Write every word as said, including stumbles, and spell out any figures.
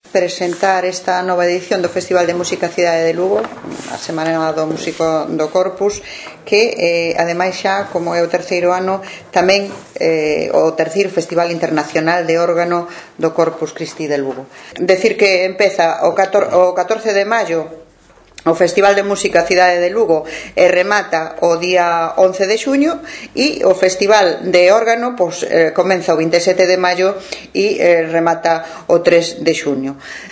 presentar esta nova edición do Festival de Música Cidade de Lugo, a Semana do Músico do Corpus, que eh, ademais xa, como é o terceiro ano, tamén eh, o terceiro Festival Internacional de Órgano do Corpus Christi de Lugo. Decir que empeza o catorce de maio o Festival de Música Cidade de Lugo e remata o día once de xuño, e o Festival de Órgano pois, eh, comeza o vinte e sete de maio e eh, remata o tres de xuño.